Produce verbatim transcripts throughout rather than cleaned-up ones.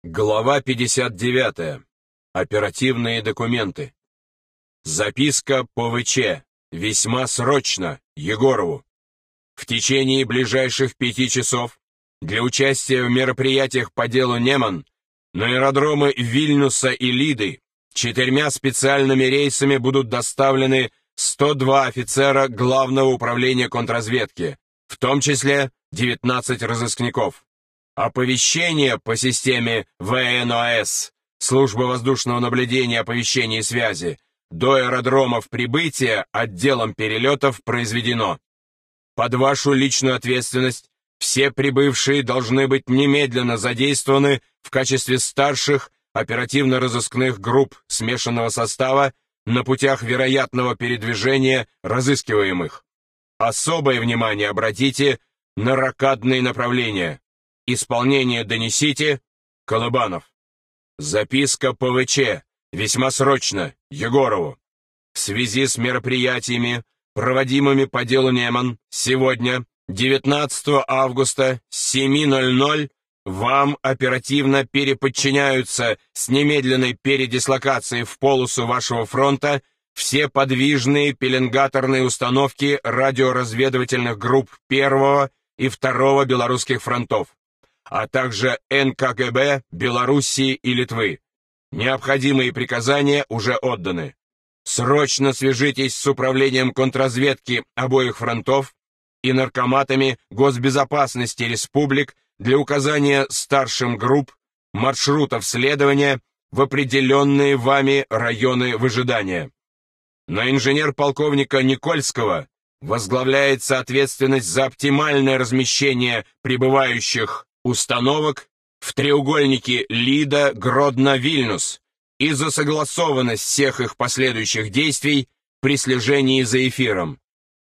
Глава пятьдесят девять. Оперативные документы. Записка ПВЧ. Весьма срочно. Егорову. В течение ближайших пяти часов для участия в мероприятиях по делу Неман на аэродромы Вильнюса и Лиды четырьмя специальными рейсами будут доставлены сто два офицера Главного управления контрразведки, в том числе девятнадцать разыскников. Оповещение по системе ВНОС, Служба воздушного наблюдения, оповещения и связи, до аэродромов прибытия отделом перелетов произведено. Под вашу личную ответственность все прибывшие должны быть немедленно задействованы в качестве старших оперативно-розыскных групп смешанного состава на путях вероятного передвижения разыскиваемых. Особое внимание обратите на рокадные направления. Исполнение донесите. Колыбанов. Записка ПВЧ. Весьма срочно. Егорову. В связи с мероприятиями, проводимыми по делу Неман, сегодня, девятнадцатого августа, с семи ноль-ноль, вам оперативно переподчиняются с немедленной передислокацией в полосу вашего фронта все подвижные пеленгаторные установки радиоразведывательных групп первого и второго белорусских фронтов, а также эн ка гэ бэ Белоруссии и Литвы. Необходимые приказания уже отданы. Срочно свяжитесь с управлением контрразведки обоих фронтов и наркоматами госбезопасности республик для указания старшим групп маршрутов следования в определенные вами районы выжидания. На инженер-полковника Никольского возглавляется ответственность за оптимальное размещение прибывающих установок в треугольнике Лида, Гродно, Вильнюс и за согласованность всех их последующих действий при слежении за эфиром.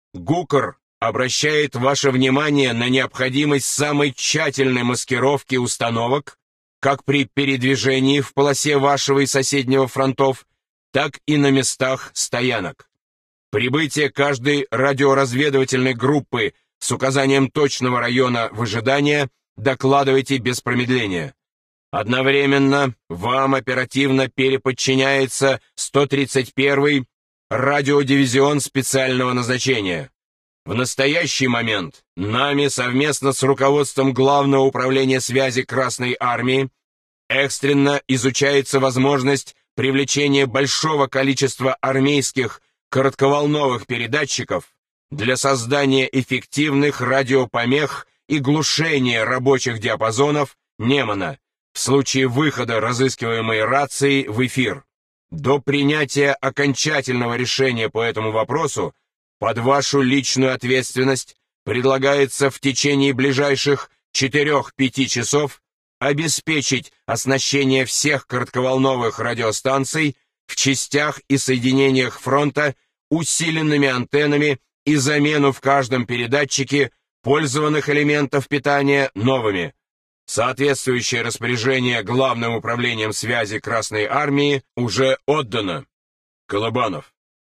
ГУКР обращает ваше внимание на необходимость самой тщательной маскировки установок, как при передвижении в полосе вашего и соседнего фронтов, так и на местах стоянок. Прибытие каждой радиоразведывательной группы с указанием точного района выжидания докладывайте без промедления. Одновременно вам оперативно переподчиняется сто тридцать первый радиодивизион специального назначения. В настоящий момент нами совместно с руководством Главного управления связи Красной Армии экстренно изучается возможность привлечения большого количества армейских коротковолновых передатчиков для создания эффективных радиопомех и глушения рабочих диапазонов Немана в случае выхода разыскиваемой рации в эфир. До принятия окончательного решения по этому вопросу под вашу личную ответственность предлагается в течение ближайших четырёх-пяти часов обеспечить оснащение всех коротковолновых радиостанций в частях и соединениях фронта усиленными антеннами и замену в каждом передатчике пользованных элементов питания новыми. Соответствующее распоряжение Главным управлением связи Красной Армии уже отдано. Колыбанов.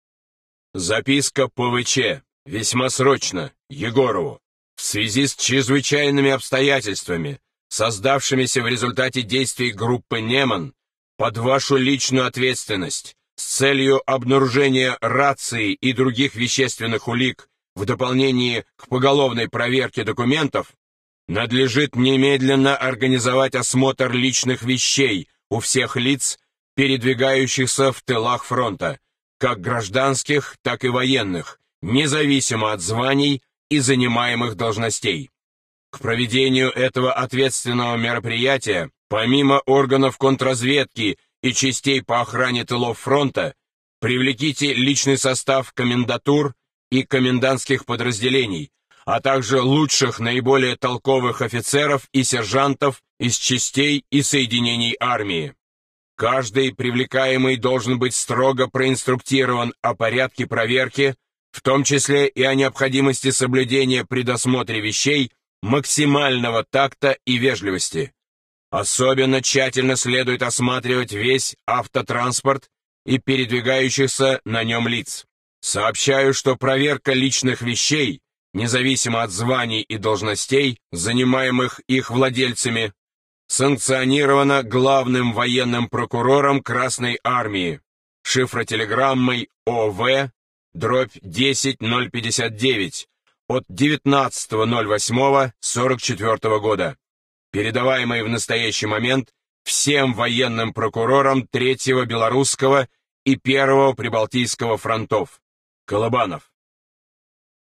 Записка ПВЧ. Весьма срочно. Егорову. В связи с чрезвычайными обстоятельствами, создавшимися в результате действий группы Неман, под вашу личную ответственность с целью обнаружения рации и других вещественных улик в дополнении к поголовной проверке документов, надлежит немедленно организовать осмотр личных вещей у всех лиц, передвигающихся в тылах фронта, как гражданских, так и военных, независимо от званий и занимаемых должностей. К проведению этого ответственного мероприятия, помимо органов контрразведки и частей по охране тылов фронта, привлеките личный состав комендатур и комендантских подразделений, а также лучших, наиболее толковых офицеров и сержантов из частей и соединений армии. Каждый привлекаемый должен быть строго проинструктирован о порядке проверки, в том числе и о необходимости соблюдения при досмотре вещей максимального такта и вежливости. Особенно тщательно следует осматривать весь автотранспорт и передвигающихся на нем лиц. Сообщаю, что проверка личных вещей, независимо от званий и должностей, занимаемых их владельцами, Санкционировано главным военным прокурором Красной Армии шифротелеграммой ОВ дробь десять ноль пятьдесят девять от девятнадцатого ноль восьмого сорок четвёртого года, передаваемой в настоящий момент всем военным прокурорам Третьего Белорусского и Первого Прибалтийского фронтов. Колобанов.